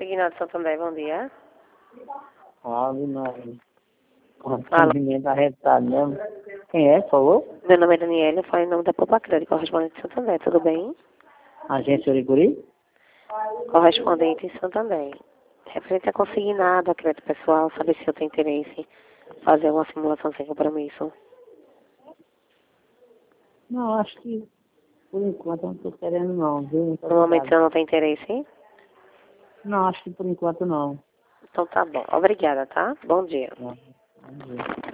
Consignado Santander, bom dia. Ave Maria. Atendimento arretado mesmo. Quem é, por favor? Meu nome é Daniela, falo em nome da Poupa Crédito, correspondente de Santander, tudo bem? Agência Uricuri? Correspondente em Santander. Referente a consignado, a crédito pessoal, saber se eu tenho interesse em fazer uma simulação sem compromisso. Não, acho que por enquanto eu não estou querendo não, viu? Muito No momento obrigado. você não tem interesse? Não, acho que por enquanto não. Então tá bom. Obrigada, tá? Bom dia. Não, bom dia.